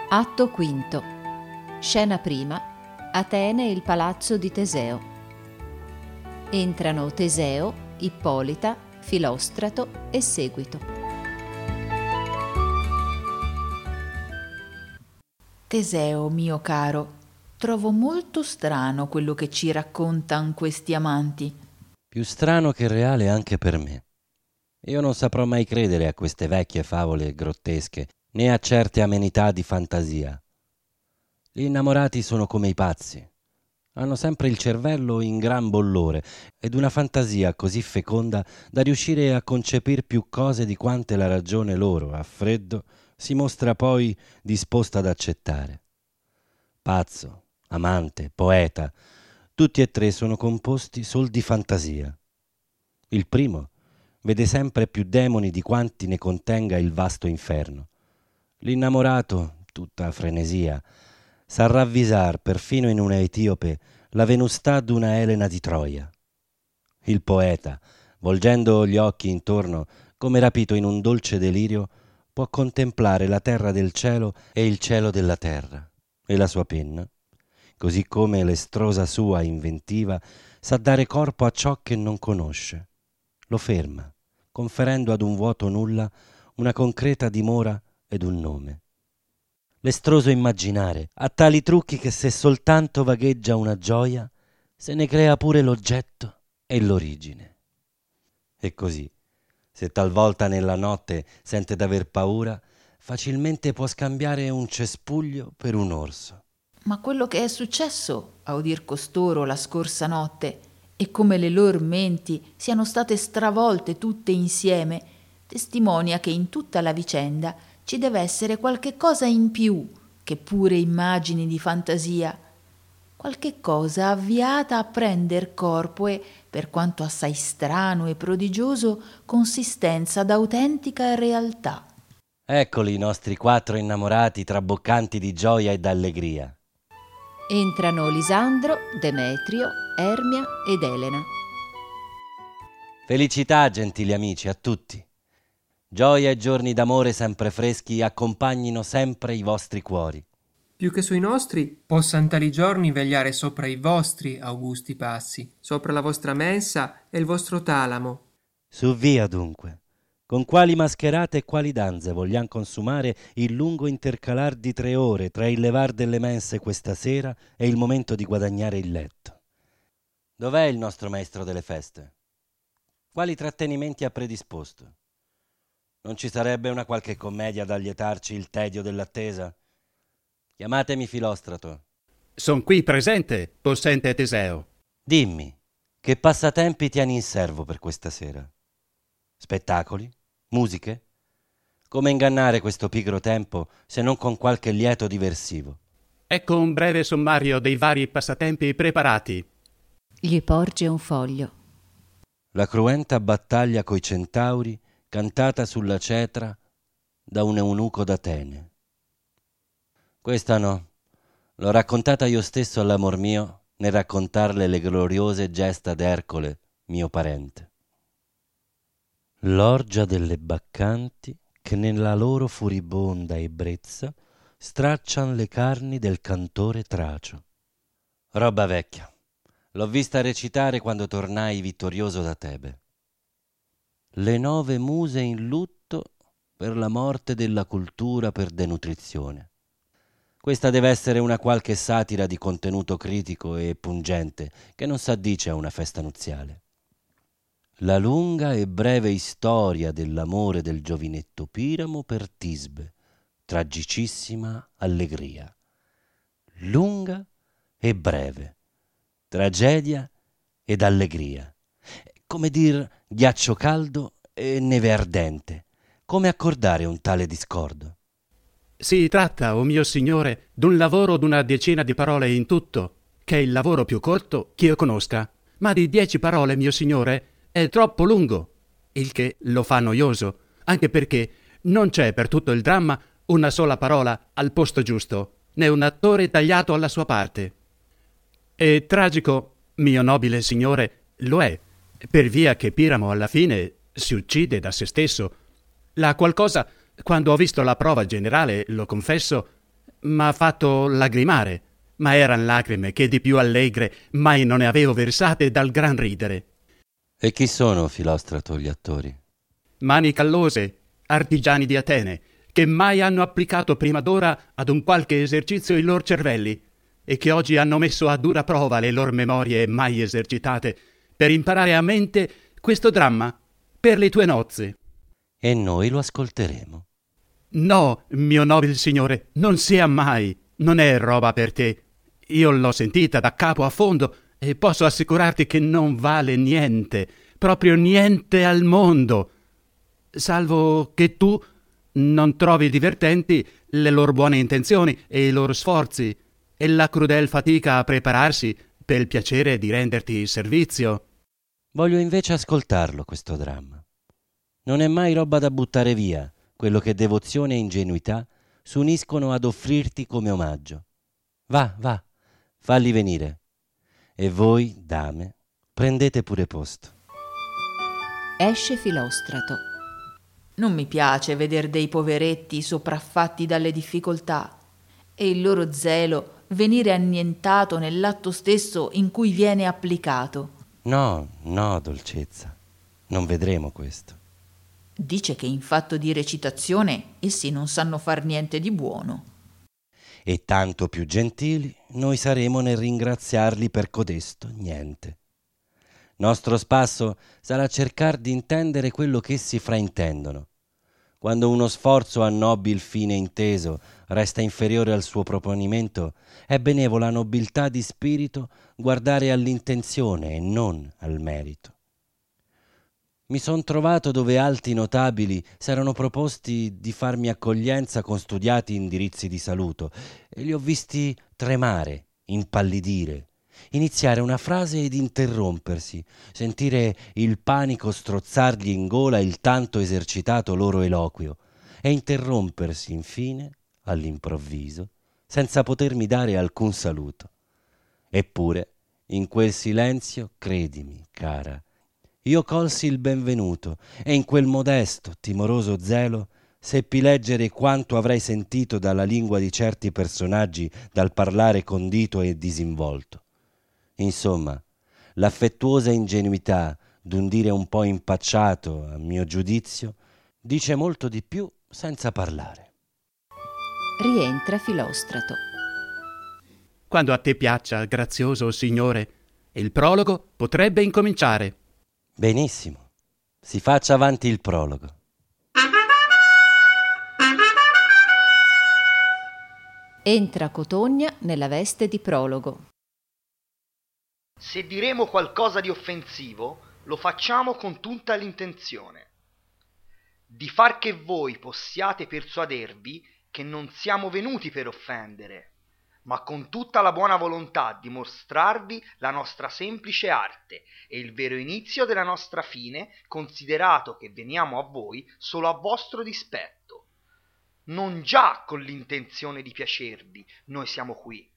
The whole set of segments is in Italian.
Atto quinto. Scena prima. Atene e il palazzo di Teseo. Entrano Teseo, Ippolita, Filostrato e seguito. Teseo, mio caro, trovo molto strano quello che ci raccontan questi amanti. Più strano che reale anche per me. Io non saprò mai credere a queste vecchie favole grottesche, né a certe amenità di fantasia. Gli innamorati sono come i pazzi. Hanno sempre il cervello in gran bollore ed una fantasia così feconda da riuscire a concepir più cose di quante la ragione loro, a freddo, si mostra poi disposta ad accettare. Pazzo, amante, poeta, tutti e tre sono composti sol di fantasia. Il primo vede sempre più demoni di quanti ne contenga il vasto inferno. L'innamorato, tutta frenesia, sa ravvisar perfino in una etiope la venustà d'una Elena di Troia. Il poeta, volgendo gli occhi intorno, come rapito in un dolce delirio, può contemplare la terra del cielo e il cielo della terra, e la sua penna, così come l'estrosa sua inventiva, sa dare corpo a ciò che non conosce. Lo ferma, conferendo ad un vuoto nulla una concreta dimora ed un nome. L'estroso immaginare ha tali trucchi che se soltanto vagheggia una gioia, se ne crea pure l'oggetto e l'origine. E così, se talvolta nella notte sente d'aver paura, facilmente può scambiare un cespuglio per un orso. Ma quello che è successo, a udir costoro, la scorsa notte, e come le loro menti siano state stravolte tutte insieme, testimonia che in tutta la vicenda ci deve essere qualche cosa in più che pure immagini di fantasia, qualche cosa avviata a prender corpo e, per quanto assai strano e prodigioso, consistenza d'autentica realtà. Eccoli i nostri quattro innamorati traboccanti di gioia e d'allegria. Entrano Lisandro, Demetrio, Ermia ed Elena. Felicità, gentili amici, a tutti. Gioia e giorni d'amore sempre freschi accompagnino sempre i vostri cuori. Più che sui nostri, possan tali giorni vegliare sopra i vostri augusti passi, sopra la vostra mensa e il vostro talamo. Su via dunque. Con quali mascherate e quali danze vogliam consumare il lungo intercalar di 3 ore tra il levar delle mense questa sera e il momento di guadagnare il letto? Dov'è il nostro maestro delle feste? Quali trattenimenti ha predisposto? Non ci sarebbe una qualche commedia ad allietarci il tedio dell'attesa? Chiamatemi Filostrato. Son qui presente, possente Teseo. Dimmi, che passatempi tieni in serbo per questa sera? Spettacoli? Musiche? Come ingannare questo pigro tempo se non con qualche lieto diversivo? Ecco un breve sommario dei vari passatempi preparati. Gli porge un foglio. La cruenta battaglia coi centauri cantata sulla cetra da un eunuco d'Atene. Questa no, l'ho raccontata io stesso all'amor mio nel raccontarle le gloriose gesta d'Ercole, mio parente. L'orgia delle baccanti che nella loro furibonda ebbrezza straccian le carni del cantore tracio. Roba vecchia, l'ho vista recitare quando tornai vittorioso da Tebe. Le 9 muse in lutto per la morte della cultura per denutrizione. Questa deve essere una qualche satira di contenuto critico e pungente che non s'addice a una festa nuziale. La lunga e breve storia dell'amore del giovinetto Piramo per Tisbe, tragicissima allegria. Lunga e breve, tragedia ed allegria. Come dir ghiaccio caldo e neve ardente. Come accordare un tale discordo? Si tratta, o mio signore, d'un lavoro d'una decina di parole in tutto, che è il lavoro più corto che io conosca. Ma di 10 parole, mio signore, è troppo lungo, il che lo fa noioso, anche perché non c'è per tutto il dramma una sola parola al posto giusto, né un attore tagliato alla sua parte. E tragico, mio nobile signore, lo è, per via che Piramo alla fine si uccide da se stesso. La qualcosa, quando ho visto la prova generale, lo confesso, m'ha fatto lagrimare, ma eran lacrime che di più allegre mai non ne avevo versate dal gran ridere. E chi sono, Filostrato, gli attori? Mani callose, artigiani di Atene, che mai hanno applicato prima d'ora ad un qualche esercizio i lor cervelli e che oggi hanno messo a dura prova le lor memorie mai esercitate per imparare a mente questo dramma per le tue nozze. E noi lo ascolteremo. No, mio nobile signore, non sia mai. Non è roba per te. Io l'ho sentita da capo a fondo e posso assicurarti che non vale niente, proprio niente al mondo. Salvo che tu non trovi divertenti le loro buone intenzioni e i loro sforzi e la crudel fatica a prepararsi per il piacere di renderti servizio. Voglio invece ascoltarlo, questo dramma. Non è mai roba da buttare via quello che devozione e ingenuità s'uniscono ad offrirti come omaggio. Va, va, falli venire. E voi, dame, prendete pure posto. Esce Filostrato. Non mi piace veder dei poveretti sopraffatti dalle difficoltà e il loro zelo venire annientato nell'atto stesso in cui viene applicato. No, no, dolcezza, non vedremo questo. Dice che in fatto di recitazione essi non sanno far niente di buono. E tanto più gentili noi saremo nel ringraziarli per codesto niente. Nostro spasso sarà cercar di intendere quello che essi fraintendono. Quando uno sforzo a nobil fine inteso resta inferiore al suo proponimento, è benevola nobiltà di spirito guardare all'intenzione e non al merito. Mi son trovato dove alti notabili s'erano proposti di farmi accoglienza con studiati indirizzi di saluto e li ho visti tremare, impallidire, iniziare una frase ed interrompersi, sentire il panico strozzargli in gola il tanto esercitato loro eloquio e interrompersi infine, all'improvviso, senza potermi dare alcun saluto. Eppure, in quel silenzio, credimi, cara, io colsi il benvenuto e in quel modesto, timoroso zelo seppi leggere quanto avrei sentito dalla lingua di certi personaggi dal parlare condito e disinvolto. Insomma, l'affettuosa ingenuità d'un dire un po' impacciato, a mio giudizio, dice molto di più senza parlare. Rientra Filostrato. Quando a te piaccia, grazioso signore, il prologo potrebbe incominciare. Benissimo, si faccia avanti il prologo. Entra Cotogna nella veste di prologo. Se diremo qualcosa di offensivo, lo facciamo con tutta l'intenzione di far che voi possiate persuadervi che non siamo venuti per offendere, ma con tutta la buona volontà di mostrarvi la nostra semplice arte e il vero inizio della nostra fine, considerato che veniamo a voi solo a vostro dispetto. Non già con l'intenzione di piacervi noi siamo qui.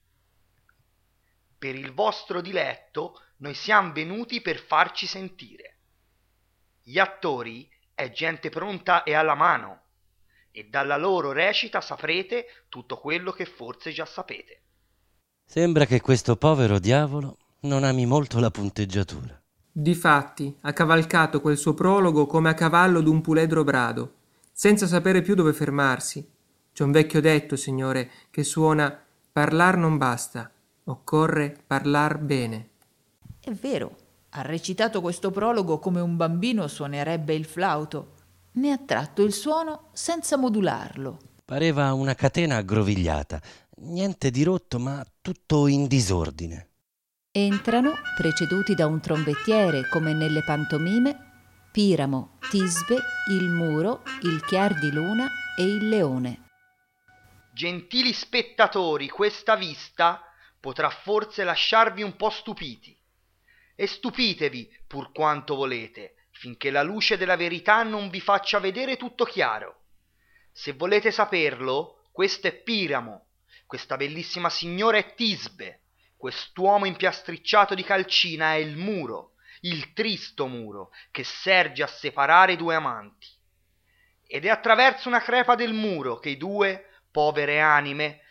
Per il vostro diletto noi siamo venuti per farci sentire. Gli attori è gente pronta e alla mano, e dalla loro recita saprete tutto quello che forse già sapete. Sembra che questo povero diavolo non ami molto la punteggiatura. Difatti, ha cavalcato quel suo prologo come a cavallo d'un puledro brado, senza sapere più dove fermarsi. C'è un vecchio detto, signore, che suona: parlar non basta, occorre parlar bene. È vero, ha recitato questo prologo come un bambino suonerebbe il flauto. Ne ha tratto il suono senza modularlo. Pareva una catena aggrovigliata, niente di rotto ma tutto in disordine. Entrano, preceduti da un trombettiere come nelle pantomime, Piramo, Tisbe, il Muro, il Chiar di Luna e il Leone. Gentili spettatori, questa vista potrà forse lasciarvi un po' stupiti. E stupitevi pur quanto volete, finché la luce della verità non vi faccia vedere tutto chiaro. Se volete saperlo, questo è Piramo, questa bellissima signora è Tisbe, quest'uomo impiastricciato di calcina è il Muro, il tristo muro che serge a separare i due amanti. Ed è attraverso una crepa del muro che i due, povere anime,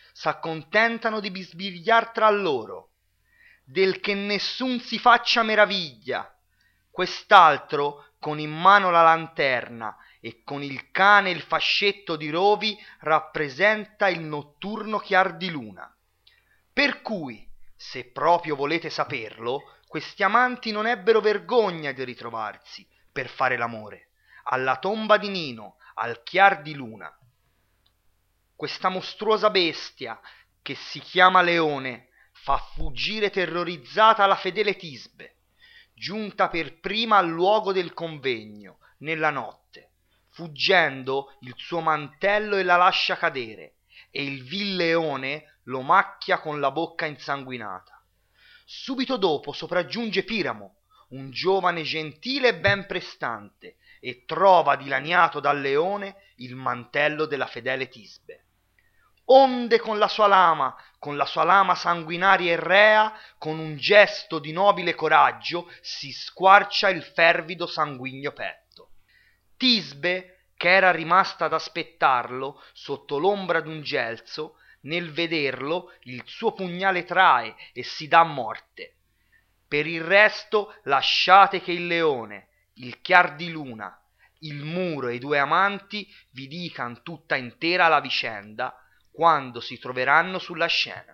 s'accontentano di bisbigliar tra loro, del che nessun si faccia meraviglia. Quest'altro, con in mano la lanterna e con il cane e il fascetto di rovi, rappresenta il notturno chiar di luna. Per cui, se proprio volete saperlo, questi amanti non ebbero vergogna di ritrovarsi per fare l'amore alla tomba di Nino al chiar di luna. Questa mostruosa bestia, che si chiama Leone, fa fuggire terrorizzata la fedele Tisbe, giunta per prima al luogo del convegno nella notte. Fuggendo, il suo mantello e la lascia cadere, e il vil leone lo macchia con la bocca insanguinata. Subito dopo sopraggiunge Piramo, un giovane gentile e ben prestante, e trova dilaniato dal leone il mantello della fedele Tisbe. Onde con la sua lama sanguinaria e rea, con un gesto di nobile coraggio, si squarcia il fervido sanguigno petto. Tisbe, che era rimasta ad aspettarlo sotto l'ombra d'un gelso, nel vederlo il suo pugnale trae e si dà morte. Per il resto lasciate che il leone, il chiar di luna, il muro e i due amanti vi dican tutta intera la vicenda quando si troveranno sulla scena.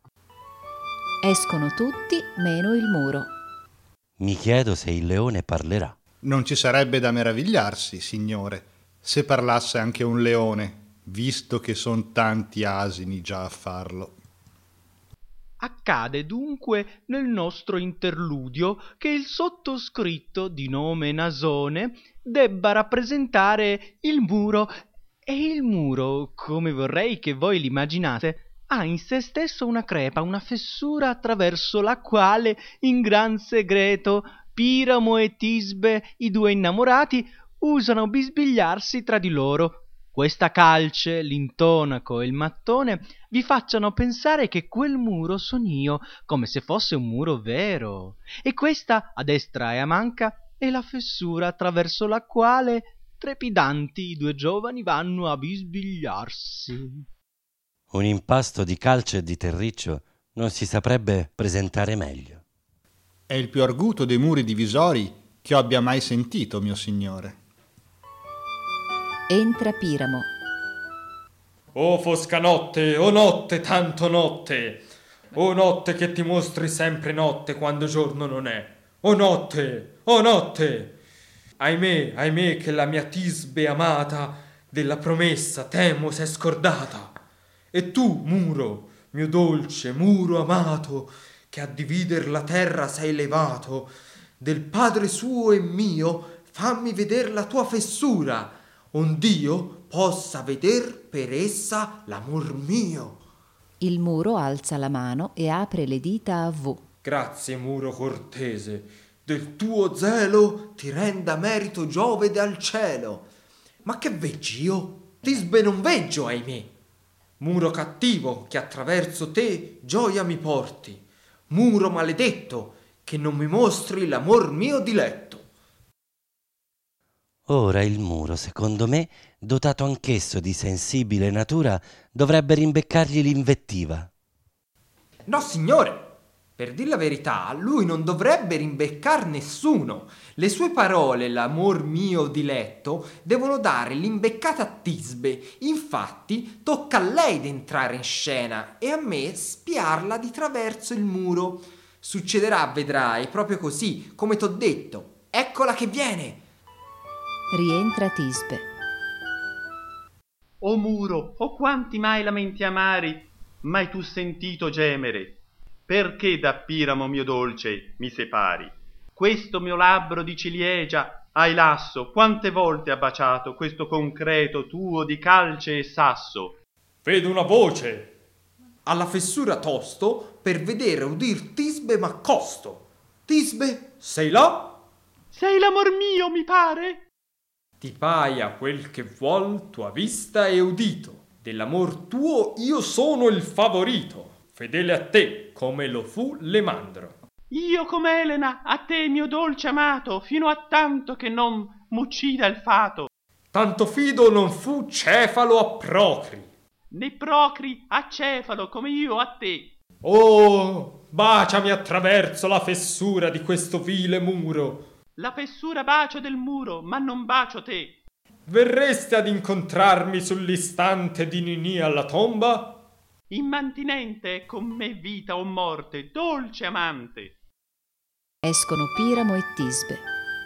Escono tutti meno il muro. Mi chiedo se il leone parlerà. Non ci sarebbe da meravigliarsi, signore, se parlasse anche un leone, visto che son tanti asini già a farlo. Accade dunque nel nostro interludio che il sottoscritto di nome Nasone debba rappresentare il muro, e il muro, come vorrei che voi l'immaginaste, ha in se stesso una crepa, una fessura attraverso la quale in gran segreto Piramo e Tisbe, i due innamorati, usano bisbigliarsi tra di loro. Questa calce, l'intonaco e il mattone vi facciano pensare che quel muro son io, come se fosse un muro vero, e questa a destra e a manca è la fessura attraverso la quale trepidanti i due giovani vanno a bisbigliarsi. Un impasto di calce e di terriccio non si saprebbe presentare meglio. È il più arguto dei muri divisori che io abbia mai sentito, mio signore. Entra Piramo. O fosca notte, o notte, tanto notte, o notte che ti mostri sempre notte quando giorno non è, o notte, o notte. Ahimè, ahimè che la mia Tisbe amata della promessa temo s'è scordata. E tu, muro, mio dolce muro amato, che a divider la terra sei levato, del padre suo e mio fammi veder la tua fessura, ond'io possa veder per essa l'amor mio. Il muro alza la mano e apre le dita a V. Grazie, muro cortese, del tuo zelo ti renda merito Giove dal cielo. Ma che veggi io? Tisbe non veggio, ahimè. Muro cattivo, che attraverso te gioia mi porti. Muro maledetto, che non mi mostri l'amor mio diletto. Ora il muro, secondo me, dotato anch'esso di sensibile natura, dovrebbe rimbeccargli l'invettiva. No, signore, per dir la verità, lui non dovrebbe rimbeccar nessuno. Le sue parole, l'amor mio diletto, devono dare l'imbeccata a Tisbe. Infatti, tocca a lei d'entrare in scena e a me spiarla di traverso il muro. Succederà, vedrai, proprio così, come t'ho detto. Eccola che viene! Rientra Tisbe. O muro, o quanti mai lamenti amari m'hai tu sentito gemere? Perché da Piramo mio dolce mi separi? Questo mio labbro di ciliegia hai lasso, quante volte ha baciato questo concreto tuo di calce e sasso? Vedo una voce. Alla fessura tosto, per vedere udir Tisbe m'accosto. Tisbe, sei là? Sei l'amor mio, mi pare? Ti paia quel che vuol tua vista e udito. Dell'amor tuo io sono il favorito, fedele a te come lo fu Lemandro. Io come Elena a te mio dolce amato, fino a tanto che non m'uccida il fato. Tanto fido non fu Cefalo a Procri. né procri a Cefalo come io a te. Oh, baciami attraverso la fessura di questo vile muro. La fessura bacio del muro, ma non bacio te. Verreste ad incontrarmi sull'istante di Ninì alla tomba? Immantinente è con me vita o morte, dolce amante. Escono Piramo e Tisbe.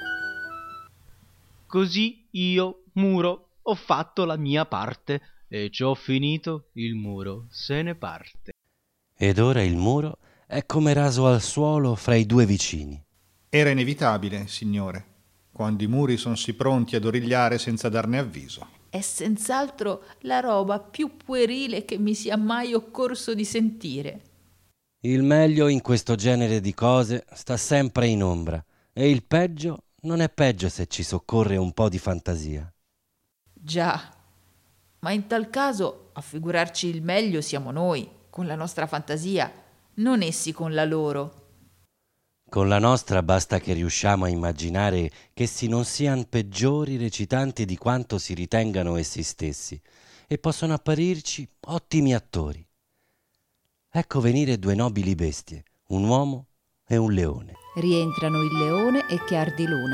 Così io, muro, ho fatto la mia parte, e ci ho finito, il muro se ne parte. Ed ora il muro è come raso al suolo fra i due vicini. Era inevitabile, signore, quando i muri sono sì pronti ad origliare senza darne avviso. È senz'altro la roba più puerile che mi sia mai occorso di sentire. Il meglio in questo genere di cose sta sempre in ombra, e il peggio non è peggio se ci soccorre un po' di fantasia. Già, ma in tal caso a figurarci il meglio siamo noi, con la nostra fantasia, non essi con la loro. Con la nostra basta che riusciamo a immaginare che essi non siano peggiori recitanti di quanto si ritengano essi stessi, e possono apparirci ottimi attori. Ecco venire due nobili bestie, un uomo e un leone. Rientrano il leone e Chiardiluna.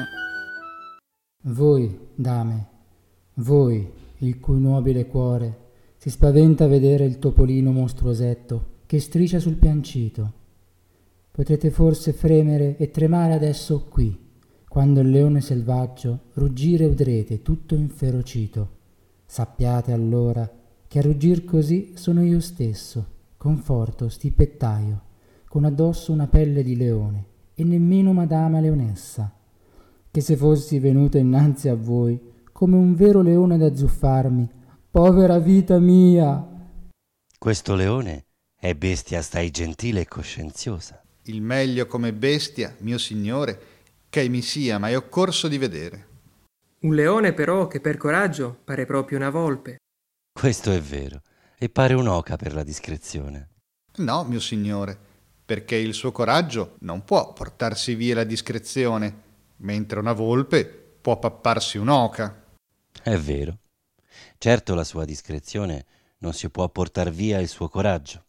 Voi, dame, voi, il cui nobile cuore si spaventa a vedere il topolino mostruosetto che striscia sul piancito. Potrete forse fremere e tremare adesso qui, quando il leone selvaggio ruggire udrete tutto inferocito. Sappiate allora che a ruggir così sono io stesso, conforto stipettaio, con addosso una pelle di leone, e nemmeno madama leonessa, che se fossi venuta innanzi a voi come un vero leone ad azzuffarmi, povera vita mia! Questo leone è bestia assai gentile e coscienziosa. Il meglio come bestia, mio signore, che mi sia mai occorso di vedere. Un leone però che per coraggio pare proprio una volpe. Questo è vero, e pare un'oca per la discrezione. No, mio signore, perché il suo coraggio non può portarsi via la discrezione, mentre una volpe può papparsi un'oca. È vero. Certo la sua discrezione non si può portar via il suo coraggio.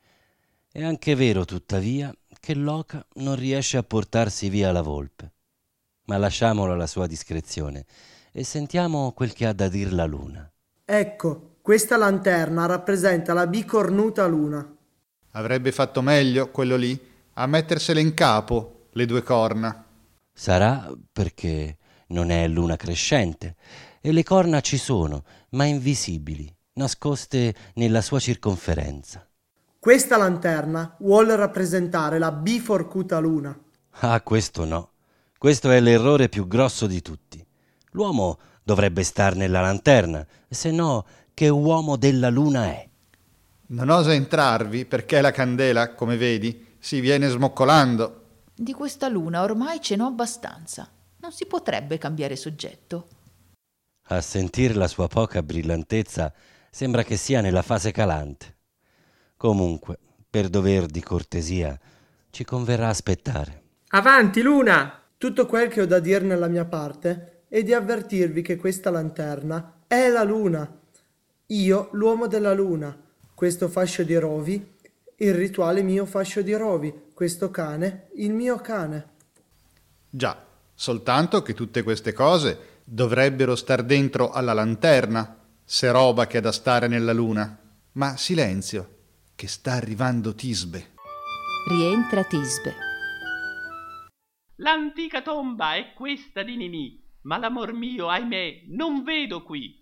È anche vero, tuttavia, che l'oca non riesce a portarsi via la volpe. Ma lasciamolo alla sua discrezione e sentiamo quel che ha da dir la luna. Ecco, questa lanterna rappresenta la bicornuta luna. Avrebbe fatto meglio, quello lì, a mettersele in capo, le due corna. Sarà perché non è luna crescente, e le corna ci sono, ma invisibili, nascoste nella sua circonferenza. Questa lanterna vuole rappresentare la biforcuta luna. Ah, questo no. Questo è l'errore più grosso di tutti. L'uomo dovrebbe star nella lanterna, se no che uomo della luna è? Non osa entrarvi perché la candela, come vedi, si viene smoccolando. Di questa luna ormai ce n'ho abbastanza. Non si potrebbe cambiare soggetto. A sentir la sua poca brillantezza sembra che sia nella fase calante. Comunque, per dover di cortesia, ci converrà aspettare. Avanti, luna! Tutto quel che ho da dir nella mia parte è di avvertirvi che questa lanterna è la luna. Io, l'uomo della luna, questo fascio di rovi, il rituale mio fascio di rovi, questo cane, il mio cane. Già, soltanto che tutte queste cose dovrebbero star dentro alla lanterna, se roba che ha da stare nella luna. Ma silenzio, che sta arrivando Tisbe. Rientra Tisbe. L'antica tomba è questa di Ninì, ma l'amor mio, ahimè, non vedo qui.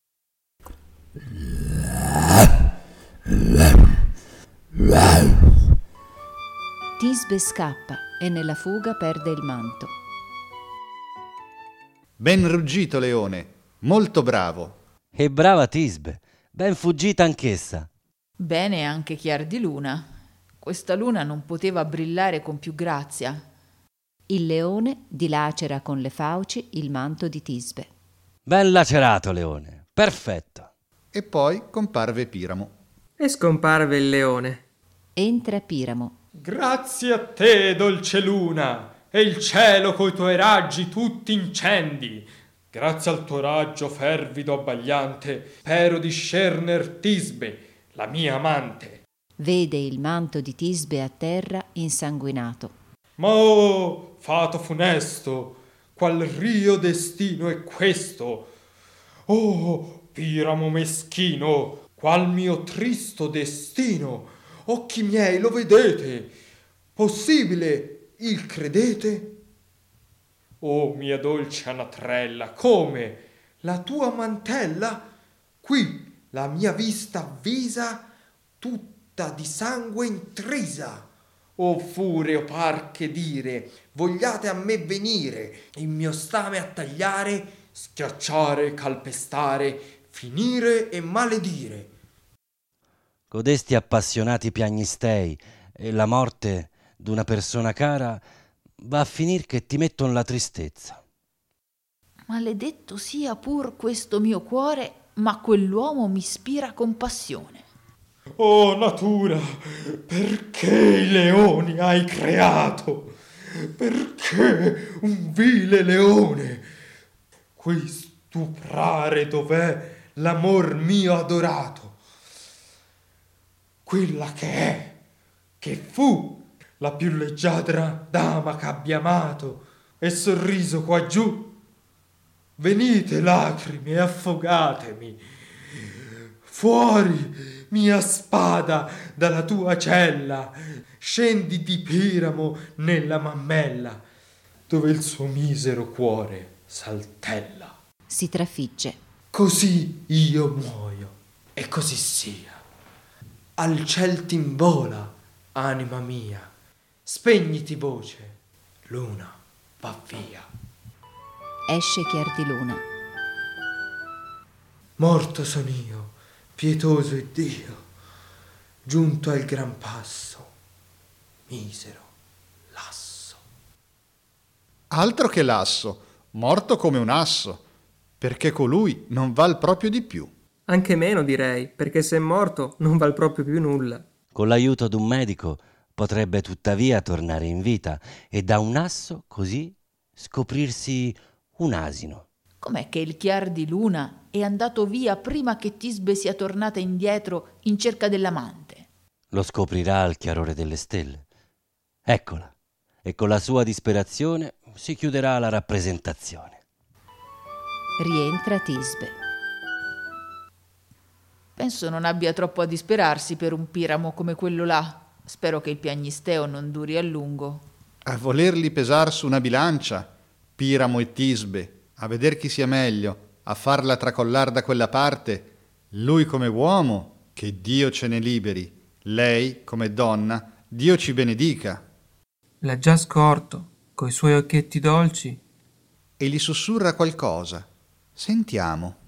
Tisbe scappa e nella fuga perde il manto. Ben ruggito, leone, molto bravo. E brava Tisbe, ben fuggita anch'essa. Bene anche Chiardiluna. Questa luna non poteva brillare con più grazia. Il leone dilacera con le fauci il manto di Tisbe. Ben lacerato, leone, perfetto. E poi comparve Piramo. E scomparve il leone. Entra Piramo. Grazie a te, dolce luna, e il cielo coi tuoi raggi tutti incendi. grazie al tuo raggio fervido abbagliante, spero discerner Tisbe, la mia amante. Vede il manto di Tisbe a terra insanguinato. Ma oh, fato funesto, qual rio destino è questo? Oh, Piramo meschino, qual mio tristo destino! Occhi miei, lo vedete? Possibile, il credete? Oh, mia dolce anatrella, come? La tua mantella? Qui la mia vista avvisa, tutta di sangue intrisa. O fure, o par che dire, vogliate a me venire, il mio stame a tagliare, schiacciare, calpestare, finire e maledire. Codesti appassionati piagnistei e la morte d'una persona cara va a finir che ti metton la tristezza. Maledetto sia pur questo mio cuore, ma quell'uomo mi ispira compassione. Oh natura, perché i leoni hai creato? Perché un vile leone? Qui stuprare dov'è l'amor mio adorato? Quella che è, che fu la più leggiadra dama ch'abbia amato e sorriso qua giù. Venite lacrime e affogatemi. Fuori, mia spada, dalla tua cella, scendi di Piramo nella mammella, dove il suo misero cuore saltella. Si trafigge. Così io muoio, e così sia. Al ciel t'invola, anima mia, spegniti voce, luna, va via. Esce Chiardiluna. Morto son io, pietoso Iddio, giunto al gran passo, misero, lasso. Altro che lasso, morto come un asso, perché colui non val proprio di più. Anche meno direi, perché se è morto non val proprio più nulla. Con l'aiuto d'un medico potrebbe tuttavia tornare in vita e da un asso così scoprirsi un asino. Com'è che il chiar di luna è andato via prima che Tisbe sia tornata indietro in cerca dell'amante? Lo scoprirà al chiarore delle stelle. Eccola, e con la sua disperazione si chiuderà la rappresentazione. Rientra Tisbe. Penso non abbia troppo a disperarsi per un Piramo come quello là. Spero che il piagnisteo non duri a lungo. A volerli pesar su una bilancia, Piramo e Tisbe, a veder chi sia meglio, a farla tracollar da quella parte, lui come uomo, che Dio ce ne liberi, lei come donna, Dio ci benedica. L'ha già scorto, coi suoi occhietti dolci. E gli sussurra qualcosa. Sentiamo.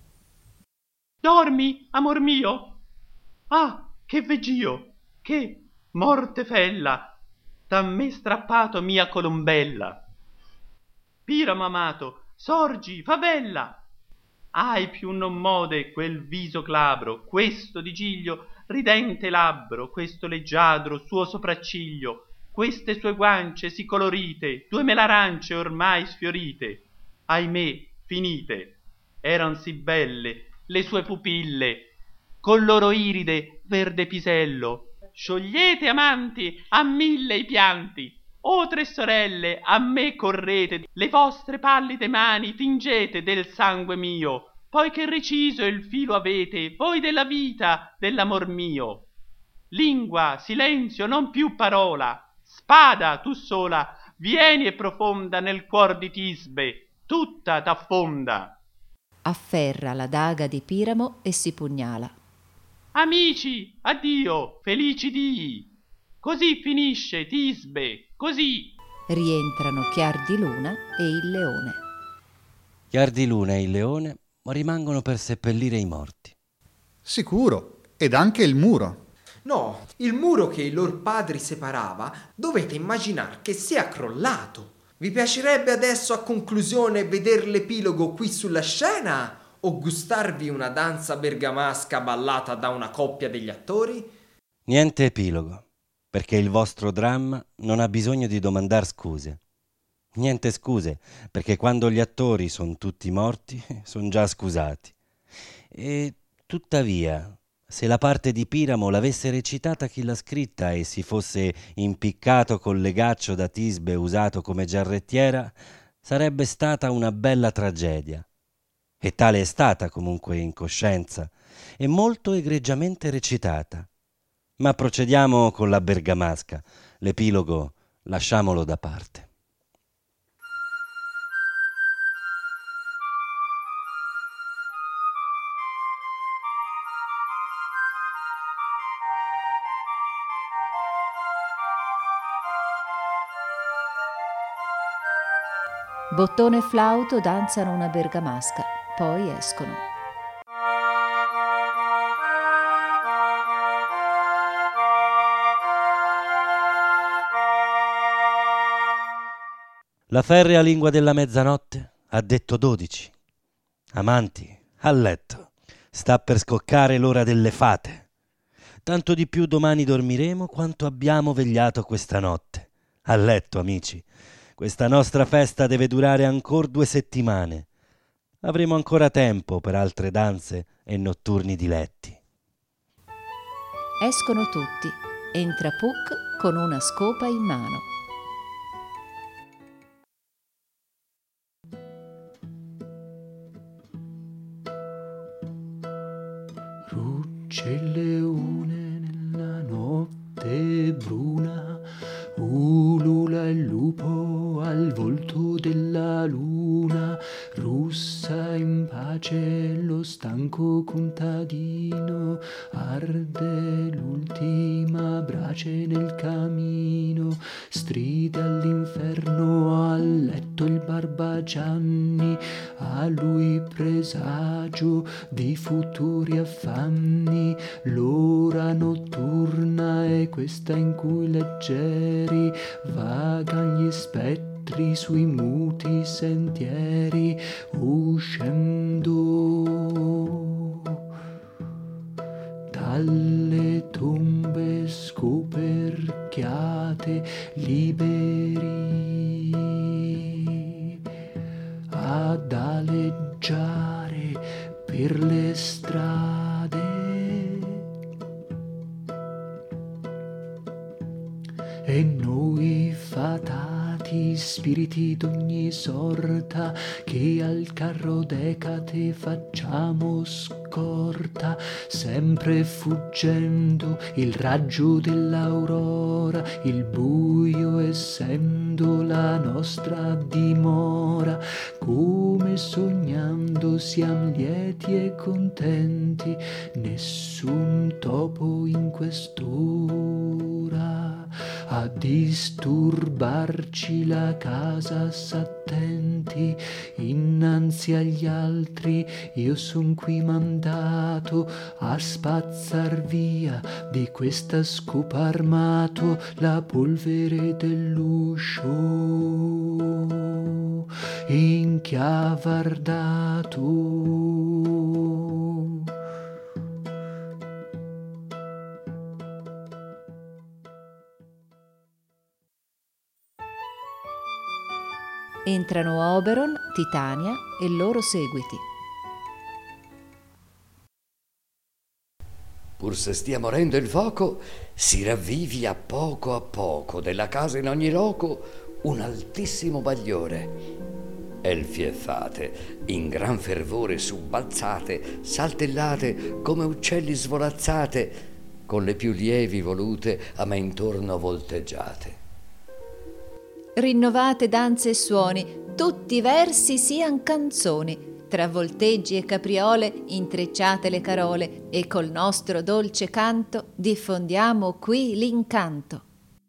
Dormi, amor mio? Ah, che veggio, che morte fella, da me strappato mia colombella. Piramo amato, sorgi, favella. Ai più non mode quel viso glabro, questo di giglio ridente labbro, questo leggiadro suo sopracciglio, queste sue guance sì colorite, due melarance ormai sfiorite, ahimè, finite. Eran sì belle le sue pupille, col loro iride verde pisello. Sciogliete amanti a mille i pianti, o tre sorelle, a me correte, le vostre pallide mani tingete del sangue mio, poi che reciso il filo avete voi della vita, dell'amor mio. Lingua, silenzio, non più parola, spada tu sola, vieni e profonda nel cuor di Tisbe, tutta t'affonda. Afferra la daga di Piramo e si pugnala. Amici, addio, felici dii. Così finisce Tisbe, così. Rientrano Chiardiluna e il leone. Chiardiluna e il leone rimangono per seppellire i morti. Sicuro, ed anche il muro. No, il muro che i loro padri separava, dovete immaginar che sia crollato. Vi piacerebbe adesso a conclusione veder l'epilogo qui sulla scena o gustarvi una danza bergamasca ballata da una coppia degli attori? Niente epilogo, perché il vostro dramma non ha bisogno di domandar scuse. Niente scuse, perché quando gli attori sono tutti morti, sono già scusati. E tuttavia, se la parte di Piramo l'avesse recitata chi l'ha scritta e si fosse impiccato col legaccio da Tisbe usato come giarrettiera, sarebbe stata una bella tragedia. E tale è stata comunque in coscienza, e molto egregiamente recitata. Ma procediamo con la bergamasca, l'epilogo lasciamolo da parte. Bottone e flauto danzano una bergamasca, poi escono. La ferrea lingua della mezzanotte ha detto 12. Amanti, a letto. Sta per scoccare l'ora delle fate. Tanto di più domani dormiremo quanto abbiamo vegliato questa notte. A letto, amici. Questa nostra festa deve durare ancora 2 settimane. Avremo ancora tempo per altre danze e notturni diletti. Escono tutti. Entra Puck con una scopa in mano. Rucce il leone nella notte bruna, ulula il lupo al volto della luna, russa in pace lo stanco contadino, arde l'ultima brace nel camino, stride all'inferno a letto il Barbagianni, a lui presagio di futuri affanni, l'ora notturna è questa in cui leggeri vagan gli spettri sui muti sentieri, uscendo dalle tombe scoperchiate, liberi ad aleggiare per le strade. E noi fatati spiriti d'ogni sorta, che al carro d'Ecate facciamo scorta, sempre fuggendo il raggio dell'aurora, il buio essendo la nostra dimora, come sognando siam lieti e contenti, nessun topo in quest'ora a disturbarci la casa s'attenti. Innanzi agli altri io son qui mandato a spazzar via di questa scopa armato la polvere dell'uscio inchiavardato. Entrano Oberon, Titania e loro seguiti. Pur se stia morendo il foco, si ravvivi a poco della casa in ogni loco un altissimo bagliore. Elfi e fate, in gran fervore subbalzate, saltellate come uccelli svolazzate, con le più lievi volute a me intorno volteggiate. Rinnovate danze e suoni, tutti versi sian canzoni, tra volteggi e capriole intrecciate le carole, e col nostro dolce canto diffondiamo qui l'incanto.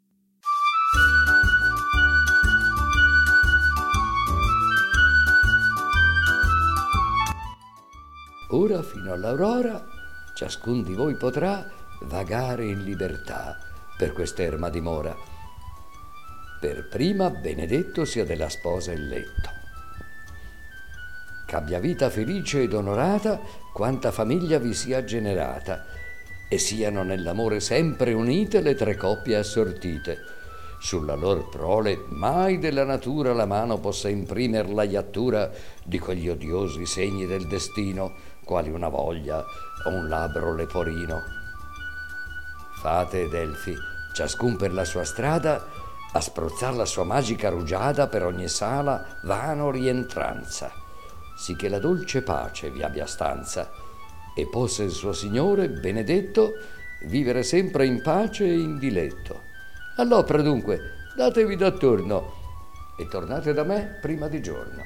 Ora fino all'aurora ciascun di voi potrà vagare in libertà per quest'erma dimora. Per prima benedetto sia della sposa il letto. C'abbia vita felice ed onorata quanta famiglia vi sia generata, e siano nell'amore sempre unite le 3 coppie assortite, sulla lor prole mai della natura la mano possa imprimer la iattura di quegli odiosi segni del destino, quali una voglia o un labbro leporino. Fate, Delfi, ciascun per la sua strada, a spruzzar la sua magica rugiada per ogni sala vano rientranza, sì che la dolce pace vi abbia stanza, e possa il suo Signore benedetto vivere sempre in pace e in diletto. All'opera dunque, datevi d'attorno e tornate da me prima di giorno.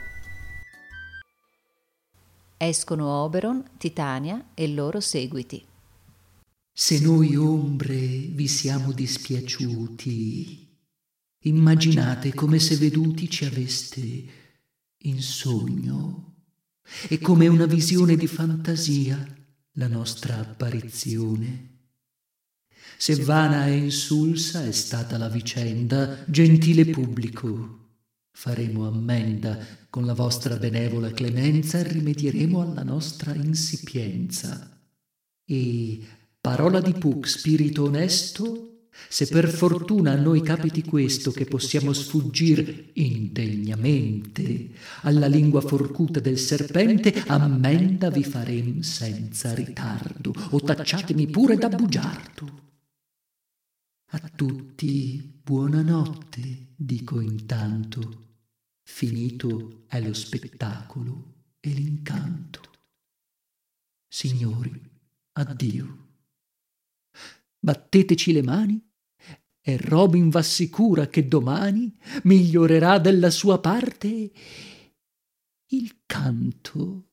Escono Oberon, Titania e loro seguiti. Se noi ombre vi siamo dispiaciuti, immaginate come se veduti ci aveste in sogno, e come una visione di fantasia la nostra apparizione. Se vana e insulsa è stata la vicenda, gentile pubblico, faremo ammenda, con la vostra benevola clemenza rimedieremo alla nostra insipienza. E, parola di Puck, spirito onesto, se per fortuna a noi capiti questo, che possiamo sfuggir indegnamente alla lingua forcuta del serpente, ammenda vi farem senza ritardo, o tacciatemi pure da bugiardo. A tutti buonanotte, dico intanto, finito è lo spettacolo e l'incanto. Signori, addio. Batteteci le mani e Robin v'assicura che domani migliorerà della sua parte il canto.